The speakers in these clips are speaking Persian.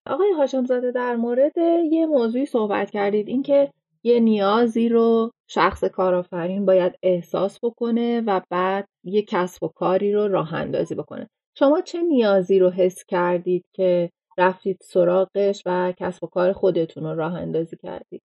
آقای هاشم‌زاده، در مورد یه موضوعی صحبت کردید، اینکه یه نیازی رو شخص کارآفرین باید احساس بکنه و بعد یه کسب و کاری رو راه اندازی بکنه. شما چه نیازی رو حس کردید که رفتید سراغش و کسب و کار خودتون رو راه اندازی کردید؟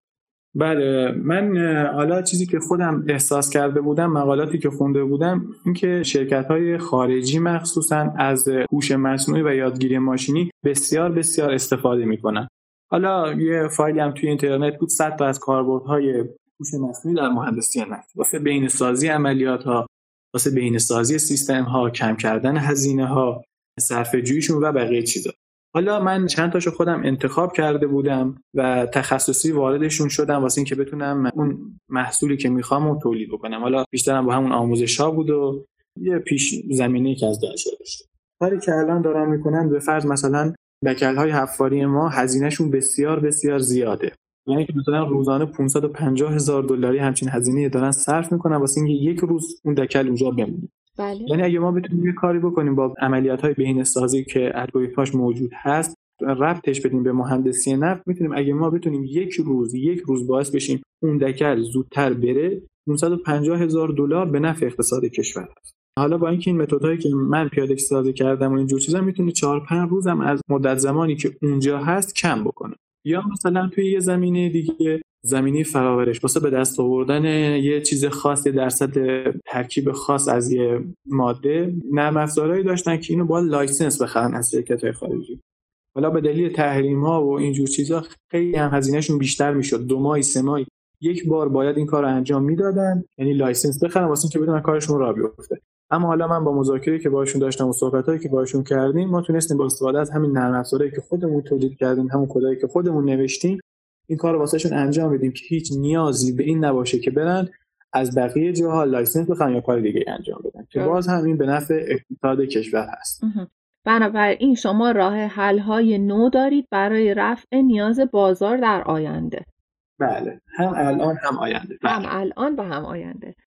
بله، من حالا چیزی که خودم احساس کرده بودم، مقالاتی که خونده بودم، اینکه شرکت‌های خارجی مخصوصاً از هوش مصنوعی و یادگیری ماشینی بسیار بسیار استفاده می‌کنن. حالا یه فایلی هم توی اینترنت بود، 100 تا از کاربردهای هوش مصنوعی در مهندسی نفت واسه بهینه‌سازی عملیات‌ها، واسه بهینه‌سازی سیستم‌ها، کم کردن هزینه‌ها، صرفه‌جوییشون و بقیه چیزا. حالا من چند تاشو خودم انتخاب کرده بودم و تخصصی واردشون شدم واسه اینکه بتونم اون محصولی که میخوام رو تولید بکنم. حالا بیشترم با همون آموزش‌ها بود و یه پیش زمینه‌ای که از دانشگاه داشتم. کاری که الان دارم میکنن، به فرض مثلا بکل‌های حفاری ما هزینهشون بسیار بسیار زیاده. یعنی که مثلا روزانه 550,000 دلاری همچین هزینه‌ای دارن صرف میکنن واسه اینکه یک روز اون دکل اونجا بمونه. بله. یعنی اگه ما بتونیم یه کاری بکنیم با عملیات‌های بهینه‌سازی که الگوریتماش موجود هست، ربطش بدیم به مهندسی نفت، میتونیم اگه ما بتونیم یک روز باعث بشیم اون دکل زودتر بره، 550,000 دلار به نفع اقتصاد کشور هست. حالا با اینکه این متدهایی که من پیاده سازی کردم و اینجور چیزا میتونه 4-5 روزم از مدت زمانی که اونجا هست کم بکنه. یا مثلا توی یه زمینه دیگه، زمینه فراورش، واسه به دست آوردن یه چیز خاص، یه درصد ترکیب خاص از یه ماده، نرم افزارهایی داشتن که اینو باید لایسنس بخرن از شرکت‌های خارجی. حالا به دلیل تحریم‌ها و اینجور چیزا خیلی هم هزینه‌شون بیشتر میشد. 2 ماه 3 ماه یک بار باید این کارو انجام میدادن، یعنی لایسنس بخرن واسه اینکه بتونن کارشون راه بیفته. اما حالا من با مذاکره‌ای که باهاشون داشتم و صحبتایی که باهاشون کردیم، ما تونستیم با استفاده از همین نرم افزارهایی که خودمون تولید کردیم، همون کدایی که خودمون نوشتیم، این کارو واسهشون انجام بدیم که هیچ نیازی به این نباشه که برن از بقیه جاها لایسنس بخرن یا کار دیگه انجام بدن، که باز همین به نفع اقتصاد کشور هست. بنابراین شما راه حل‌های نو دارید برای رفع نیاز بازار در آینده. بله، هم الان هم آینده. هم الان و هم آینده.